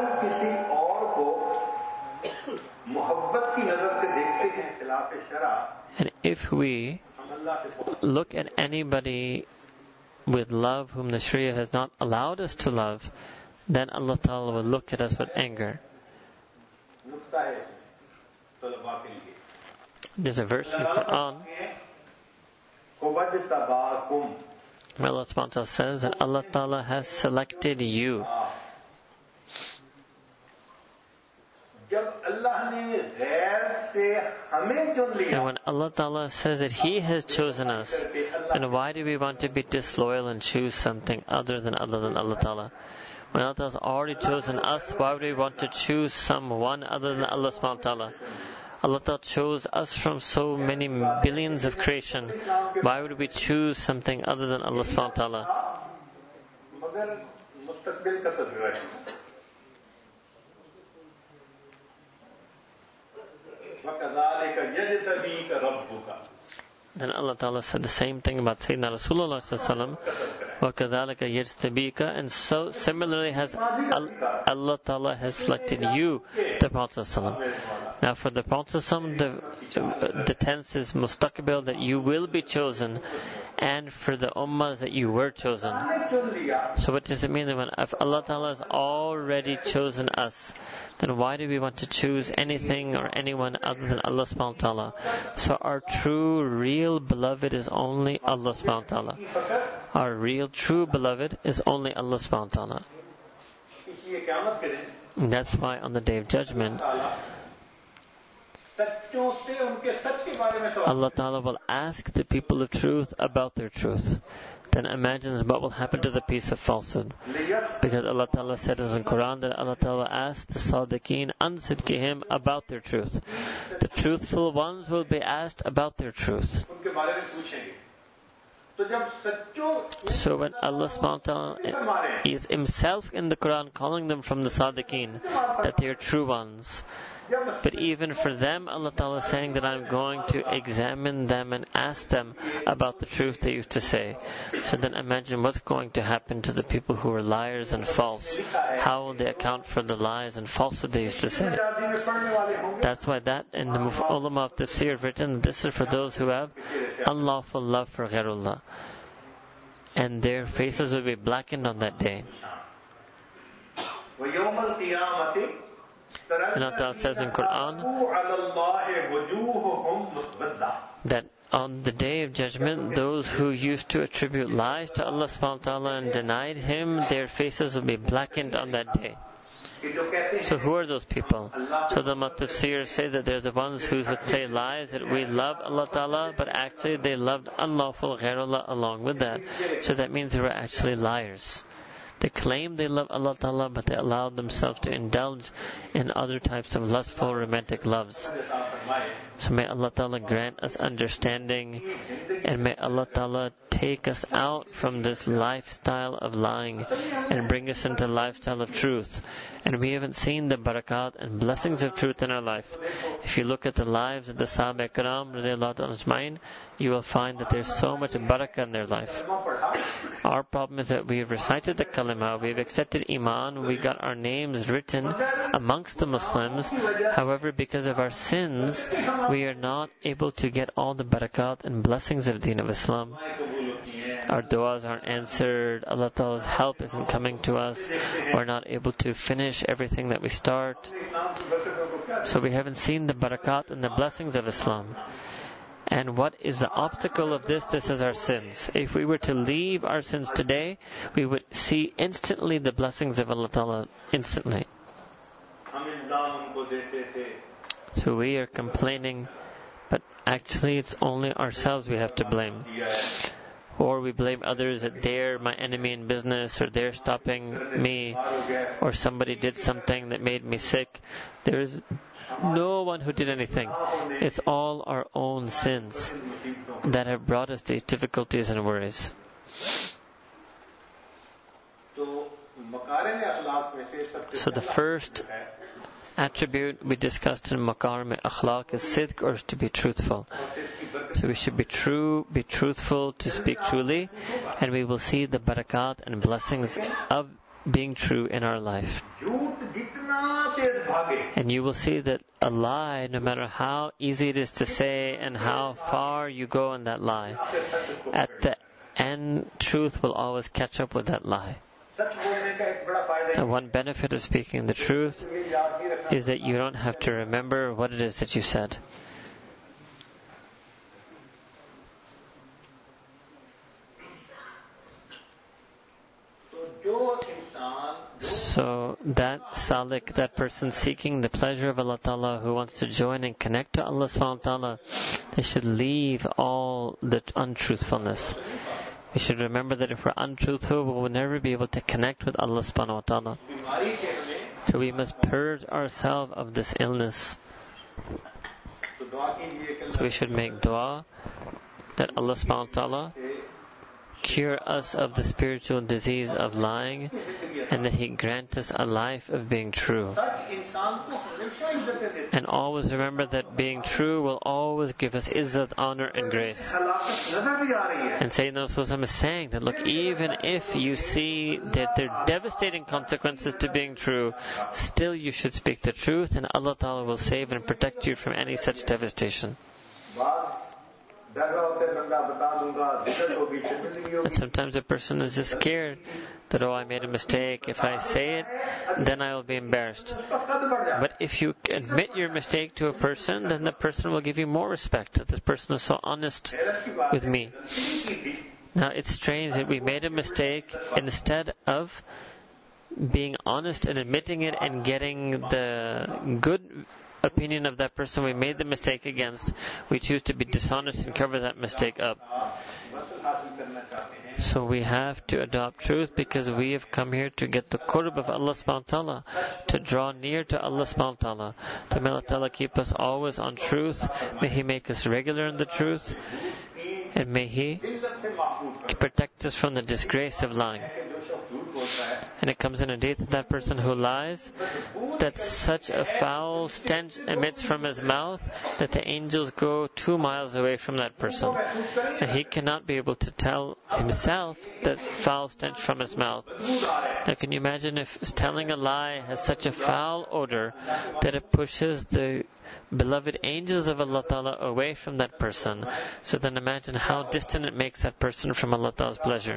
And if we look at anybody with love whom the Sharia has not allowed us to love, then Allah Ta'ala will look at us with anger. There's a verse in the Quran where Allah subhanahu wa ta'ala says that Allah Ta'ala has selected you. And when Allah Ta'ala says that He has chosen us, then why do we want to be disloyal and choose something other than Allah Ta'ala? When Allah Ta'ala has already chosen us, why would we want to choose someone other than Allah subhanahu wa ta'ala? Allah Ta'ala chose us from so many billions of creation. Why would we choose something other than Allah subhanahu wa ta'ala? Then Allah Ta'ala said the same thing about Sayyidina Rasulullah sallallahu وَكَذَلِكَ يَجْتَبِيكَ, and so similarly has Allah Ta'ala has selected you, the Prophet sallallahu. Now for the Prophet sallallahu, the tense is mustaqbil, that you will be chosen, and for the ummahs that you were chosen. So what does it mean that if Allah Ta'ala has already chosen us, then why do we want to choose anything or anyone other than Allah subhanahu wa ta'ala? So our true, real beloved is only Allah subhanahu wa ta'ala. Our real, true beloved is only Allah subhanahu wa ta'ala. And that's why on the Day of Judgment, Allah Ta'ala will ask the people of truth about their truth. Then imagine what will happen to the piece of falsehood. Because Allah Ta'ala said in the Quran that Allah Ta'ala asked the Sadiqeen an sidqihim about their truth. The truthful ones will be asked about their truth. So when Allah subhanahu wa ta'ala is Himself in the Quran calling them from the Sadiqeen, that they are true ones. But even for them, Allah Ta'ala is saying that I'm going to examine them and ask them about the truth they used to say. So then imagine what's going to happen to the people who are liars and false. How will they account for the lies and falsehood they used to say? That's why that in the ulama of tafsir have written, this is for those who have unlawful love for ghairullah. And their faces will be blackened on that day. And Allah says in Quran that on the Day of Judgment, those who used to attribute lies to Allah subhanahu wa ta'ala and denied Him, their faces will be blackened on that day. So who are those people? So the Tafsir say that they're the ones who would say lies, that we love Allah Ta'ala, but actually they loved unlawful ghairullah along with that. So that means they were actually liars. They claim they love Allah Ta'ala, but they allowed themselves to indulge in other types of lustful romantic loves. So may Allah Ta'ala grant us understanding, and may Allah Ta'ala take us out from this lifestyle of lying and bring us into the lifestyle of truth. And we haven't seen the barakat and blessings of truth in our life. If you look at the lives of the Sahaba Ikram, radiallahu ajma'in, you will find that there's so much barakah in their life. Our problem is that we have recited the kalima, we have accepted iman, we got our names written amongst the Muslims. However, because of our sins, we are not able to get all the barakat and blessings of the Deen of Islam. Our du'as aren't answered, Allah Ta'ala's help isn't coming to us, we're not able to finish everything that we start. So we haven't seen the barakat and the blessings of Islam. And what is the obstacle of this? This is our sins. If we were to leave our sins today, we would see instantly the blessings of Allah Ta'ala instantly. So we are complaining, but actually it's only ourselves we have to blame. Or we blame others that they're my enemy in business, or they're stopping me, or somebody did something that made me sick. There is no one who did anything. It's all our own sins that have brought us these difficulties and worries. So the first attribute we discussed in Makarim Akhlaq is sidq, or to be truthful. So we should be true, be truthful, to speak truly, and we will see the barakat and blessings of being true in our life. And you will see that a lie, no matter how easy it is to say and how far you go in that lie, at the end, truth will always catch up with that lie. And one benefit of speaking the truth is that you don't have to remember what it is that you said. So that salik, that person seeking the pleasure of Allah Ta'ala, who wants to join and connect to Allah Subhanahu wa Ta'ala, they should leave all the untruthfulness. We should remember that if we're untruthful, we will never be able to connect with Allah Subhanahu wa Ta'ala. So we must purge ourselves of this illness. So we should make dua that Allah Subhanahu wa Ta'ala cure us of the spiritual disease of lying, and that He grant us a life of being true. And always remember that being true will always give us izzat, honor and grace. And Sayyidina Rasulullah is saying that, look, even if you see that there are devastating consequences to being true, still you should speak the truth, and Allah Ta'ala will save and protect you from any such devastation. But sometimes a person is just scared that, oh, I made a mistake. If I say it, then I will be embarrassed. But if you admit your mistake to a person, then the person will give you more respect. That this person is so honest with me. Now, it's strange that we made a mistake, instead of being honest and admitting it and getting the good opinion of that person we made the mistake against, we choose to be dishonest and cover that mistake up. So we have to adopt truth, because we have come here to get the qurb of Allah subhanahu wa ta'ala, to draw near to Allah subhanahu wa ta'ala. To may Allah ta'ala keep us always on truth. May He make us regular in the truth, and may He protect us from the disgrace of lying. And it comes in a hadith that person who lies, that such a foul stench emits from his mouth that the angels go 2 miles away from that person. And he cannot be able to tell himself that foul stench from his mouth. Now can you imagine if telling a lie has such a foul odor that it pushes the beloved angels of Allah Ta'ala away from that person? So then imagine how distant it makes that person from Allah Ta'ala's pleasure.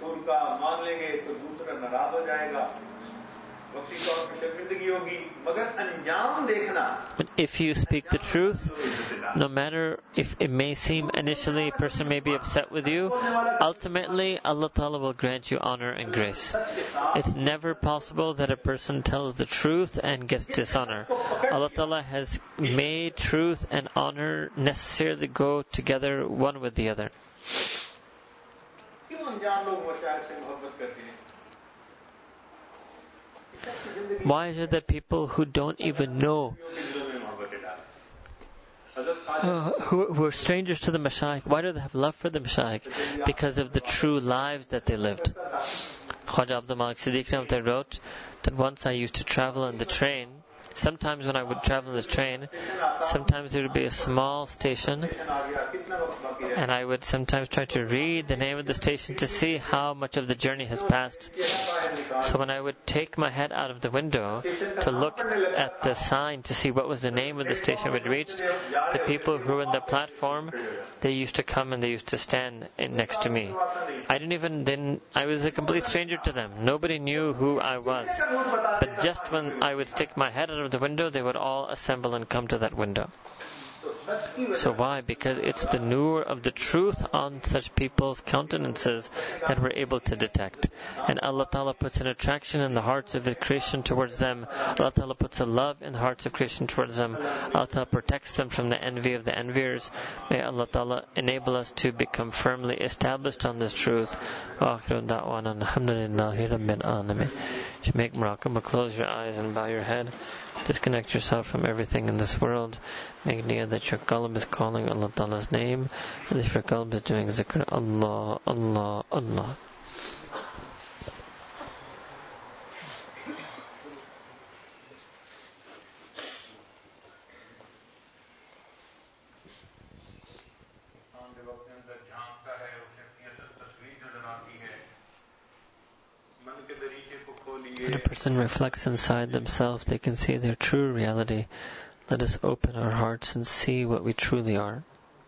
But if you speak the truth, no matter if it may seem initially a person may be upset with you, ultimately Allah Ta'ala will grant you honor and grace. It's never possible that a person tells the truth and gets dishonor. Allah Ta'ala has made truth and honor necessarily go together one with the other. Why is it that people who don't even know, who are strangers to the Mashayikh, why do they have love for the Mashayikh? Because of the true lives that they lived. Khwaja Abdul Malik Siddiq wrote that once I used to travel on the train. Sometimes when I would travel on the train, sometimes there would be a small station, and I would sometimes try to read the name of the station to see how much of the journey has passed. So when I would take my head out of the window to look at the sign to see what was the name of the station we'd reached, the people who were in the platform, they used to come and they used to stand next to me. I was a complete stranger to them. Nobody knew who I was. But just when I would stick my head out of the window, they would all assemble and come to that window. So why? Because it's the nur of the truth on such people's countenances that we're able to detect. And Allah Ta'ala puts an attraction in the hearts of His creation towards them. Allah Ta'ala puts a love in the hearts of creation towards them. Allah Ta'ala protects them from the envy of the enviers. May Allah Ta'ala enable us to become firmly established on this truth. Wa akhiru da'wana alhamdulillahi rabbil alamin. You make muraqabah, close your eyes and bow your head. Disconnect yourself from everything in this world. Make niyyah that your qalb is calling Allah Ta'ala's name, and if your qalb is doing zikr, Allah, Allah, Allah. جب اپنے اندر جھانکتا ہے اسے اپنی اصل تصویر نظر آتی ہے. من کے دریچے کو کھولیے. When a person reflects inside themselves, they can see their true reality. Let us open our hearts and see what we truly are.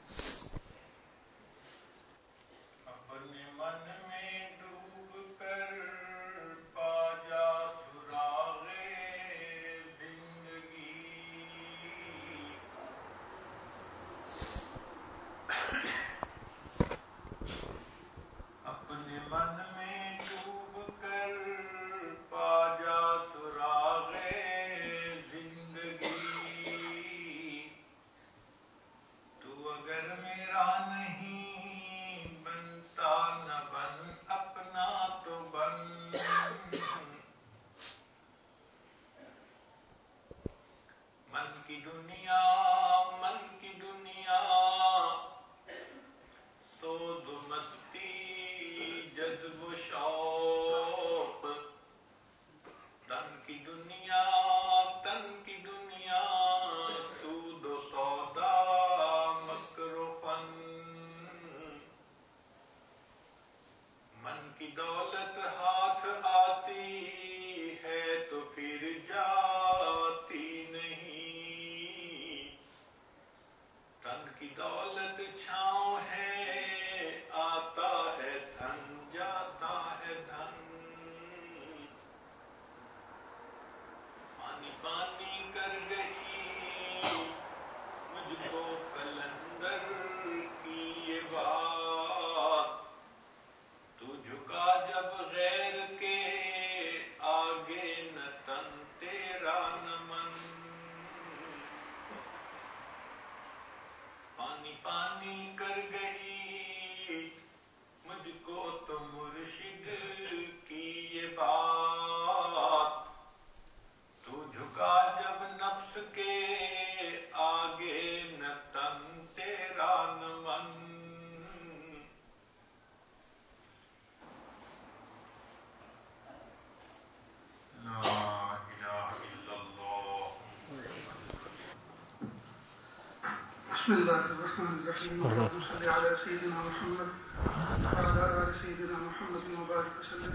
بسم الله الرحمن الرحيم. اللهم صل على سيدنا محمد وعلى آل سيدنا محمد وبارك وسلم.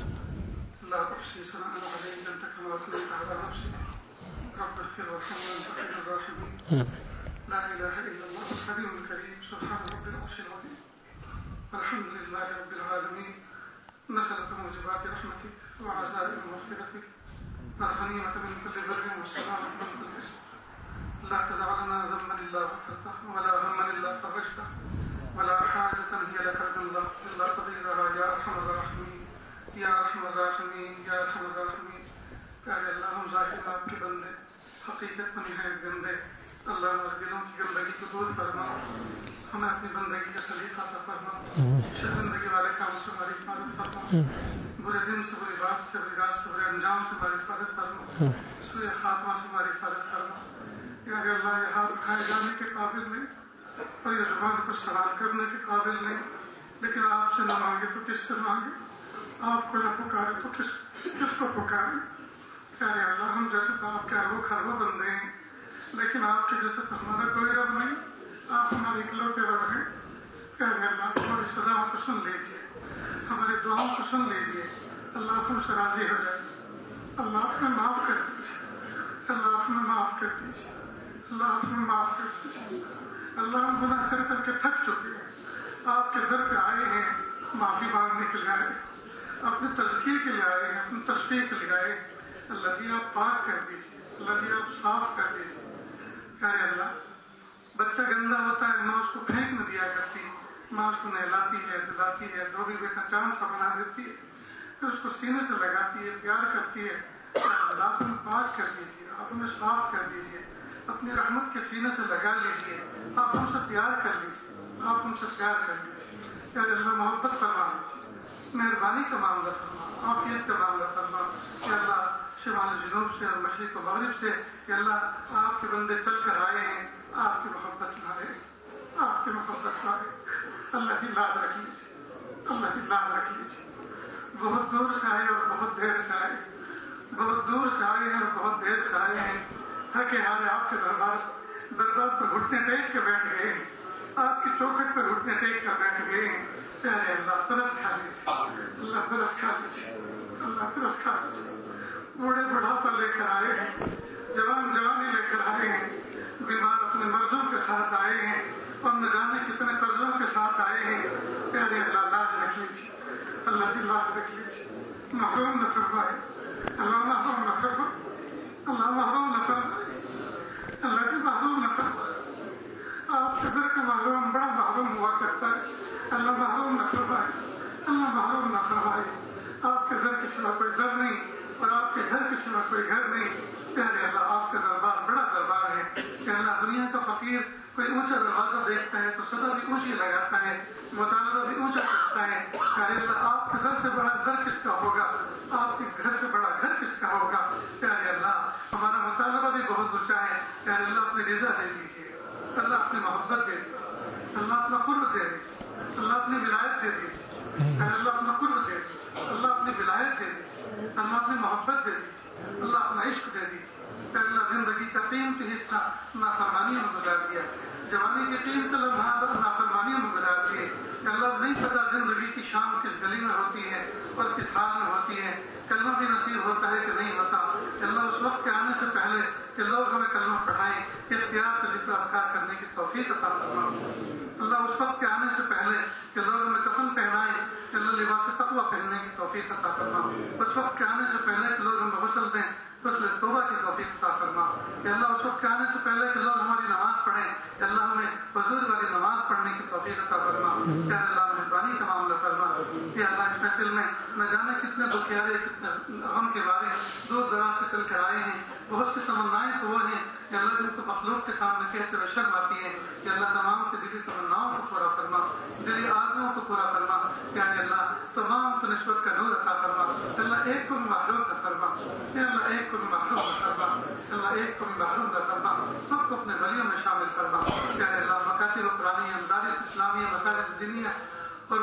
لا تحصي ثناء عليك أنت كما أثنيت على نفسك. رب اغفر وارحم وأنت خير الراحمين. لا إله إلا الله الحليم الكريم. سبحان رب العرش العظيم. الحمد لله رب العالمين. نسألك موجبات رحمتك وعزائم مغفرتك والغنيمة من كل بر والسلامة من كل إثم. لا تدع لنا ذنبا إلا غفرته ولا هما إلا فرجته ولا حاجة هي لك رضا إلا قضيتها يا أرحم الراحمين يا أرحم الراحمين يا أرحم الراحمين. پیارے اللہ، ہم ظاہر میں آپ کے بندے، حقیقت میں نہایت گندے. اللہ ہمارے دلوں کی گندگی کو دور فرما، ہمیں اپنی بندگی کا سلیقہ عطا فرما. شرمندگی والے کام سے ہماری حفاظت فرما، برے دن سے، بری بات سے، بری رات سے، برے انجام سے ہماری حفاظت فرما، سوء خاتمہ سے ہماری حفاظت فرما. یا اللہ، یہ ہاتھ اٹھائے جانے کے قابل نہیں اور یہ زبان کو سوال کرنے کے قابل نہیں، لیکن آپ سے نہ مانگے تو کس سے مانگے؟ آپ کو نہ پکارے تو کس کو پکارے؟ پیارے اللہ، ہم جیسے تو آپ کے اربوں خربوں بندے ہیں، لیکن آپ کے جیسے تو ہمارا کوئی رب نہیں. آپ ہمارے اکلوتے رب ہیں. پیارے اللہ، ہماری صداؤں کو سن لیجیے، ہماری دعاؤں کو سن لیجیے. اللہ تم سے راضی ہو جائے. اللہ آپ ہمیں معاف کر دیجیے. اللہ آپ ہمیں معاف کر دیجیے. اللہ آپ ہمیں معاف کر دیجیے. اللہ، ہم گناہ کر کر کے تھک چکے ہیں. آپ کے در پہ آئے ہیں معافی مانگنے کے لیے آئے، اپنے تزکیے کے لیے آئے ہیں، اپنی تصفیہ کے لیے آئے. اللہ جی آپ پاک کر دیجیے. اللہ جی آپ صاف کر دیجیے. پیارے اللہ، بچہ گندا ہوتا ہے، ماں اس کو پھینک نہ دیا کرتی، ماں اس کو نہلاتی ہے، دلاتی ہے، دھوبی بے چاند سا بنا دیتی ہے، پھر اس کو سینے سے لگاتی ہے، پیار کرتی ہے. اللہ آپ ہمیں پاک کر دیجیے، آپ ہمیں صاف کر دیجیے، اپنی رحمت کے سینے سے لگا لیجیے. آپ ہم سے پیار کر لیجیے، آپ ہم سے پیار کر لیجیے. پیارے اللہ، محبت فرما لیجیے، مہربانی کا معاملہ فرما، عافیت کا معاملہ فرما. یا اللہ، شمال جنوب سے اور مشرق و مغرب سے یا اللہ آپ کے بندے چل کر آئے ہیں، آپ کی محبت لائے، آپ کی محبت لائے. اللہ کی لاد رکھ لیجیے، اللہ کی لاد رکھ لیجیے. بہت دور سے آئے اور بہت دیر سے آئے، بہت دور سے آئے ہیں اور بہت دیر سے آئے ہیں. تھکے ہارے آپ کے دربار پر گھٹنے ٹیک کے بیٹھ گئے، آپ کی چوکھٹ پر گھٹنے ٹیک پیارے اللہ ترس کھا لیجیے، اللہ ترس کھا لیجیے، اللہ ترس کھا لیجیے۔ بوڑھے بڑھاپا لے کر آئے ہیں، جوان جوانی لے کر آئے ہیں، بیمار اپنے مرضوں کے ساتھ آئے ہیں اور نہ جانے کتنے قرضوں کے ساتھ آئے ہیں۔ پیارے اللہ لاج رکھ لیجیے، اللہ کی لاج رکھ لیجیے، محروم نہ فرمائے، اللہ محروم نہ فرمائے، اللہ محروم نہ فرمائے، اللہ کی محروم نہ فرمائے۔ آپ کے در کا محروم بڑا محروم ہوا کرتا ہے، اللہ محروم نہ فرمائے، اللہ محروم نہ فرمائے۔ آپ کے در کے سوا کوئی در نہیں اور آپ کے گھر کے سوا کوئی گھر نہیں۔ پیارے اللہ آپ کا دربار بڑا دربار ہے کہ اللہ دنیا کا فقیر کوئی اونچا دروازہ دیکھتا ہے تو سزا بھی اونچی لگاتا ہے، مطالبہ بھی اونچا کرتا ہے۔ پیارے اللہ آپ کے گھر سے بڑا گھر کس کا ہوگا، آپ کے گھر سے بڑا گھر کس کا ہوگا۔ پیارے اللہ ہمارا مطالبہ بھی بہت اونچا ہے، پیارے اللہ اپنی رضا دے دیجیے، اللہ اپنی محبت دے دیجیے، اللہ اپنا قرب دے دیجیے، اللہ اپنی ولایت دے دیجیے، پیارے اللہ اپنا قرب دے دیجیے، اللہ اپنی ولایت دے دیجیے، اللہ اپنی محبت دے دیجیے، اللہ اپنا عشق دے دیجیے۔ پیارے اللہ زندگی کا قیمتی حصہ نافرمانی میں گزار دیا، جوانی کے قیمتی لمحات نافرمانی میں گزار دیے۔ اللہ نہیں پتا زندگی کی شام کس گلی میں ہوتی ہے اور کس حال میں ہوتی ہے، کلمہ بھی نصیب ہوتا ہے کہ نہیں ہوتا۔ اللہ اس وقت کے آنے سے پہلے کہ لوگ ہمیں کلمہ پڑھائیں، اختیار سے ذکر اذکار کرنے کی توفیق عطا فرما۔ اللہ اس وقت کے آنے سے پہلے کہ لوگ ہمیں کفن پہنائیں، اللہ لباس تقویٰ پہننے کی توفیق عطا فرما۔ اس وقت کے آنے سے پہلے کہ لوگ ہمیں غسل دیں تو اس لیے توبہ کی توفیق عطا فرما۔ کہ اللہ اس وقت کے آنے سے پہلے کہ لوگ ہماری نماز پڑھیں، کہ اللہ ہمیں حضور والی نماز پڑھنے کی توفیق عطا فرما۔ کہ اللہ مہربانی کا معاملہ فرما۔ کہ اللہ اس محفل میں نہ جانے کتنے دکھیارے کتنے غم کے بارے دور دراز سے چل کر آئے ہیں، بہت سی تمنائیں تو وہ ہیں کہ اللہ جن کو مخلوق کے سامنے کہتے ہوئے شرم آتی ہے، کہ اللہ تمام کی دلی تمناؤں کو پورا فرما، دلی آرزوؤں کو پورا فرما۔ کہ اللہ تمام کو نسبت کا نور عطا فرما۔ اللہ ایک کو بھی محروم نہ فرما، اللہ ایک کو بھی محروم نہ فرما، اللہ ایک کو بھی محروم نہ فرما، سب کو اپنے ولیوں میں شامل فرما۔ کہ اللہ مکاتب قرآنیہ، مدارس اسلامیہ، مدارس دینیہ اور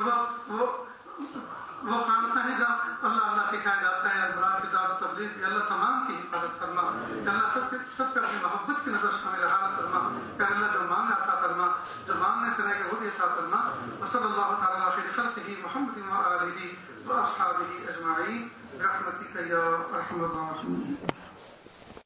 وہ کانتا ہے جہاں اللہ اللہ سکھایا جاتا ہے، برات کی دعوت تبلیغ کی، اللہ تمام کی حفاظت فرما۔ اللہ سب پہ اپنی محبت کی نظر شامل حال فرما۔ کہ اللہ جو مانگا عطا فرما، جو مانگنے سے رہ گئے وہ بھی عطا فرما۔ وصلی اللہ تعالیٰ علی خیر خلقہ محمد وآلہ وأصحابہ اجمعین برحمتک یا ارحم الراحمین۔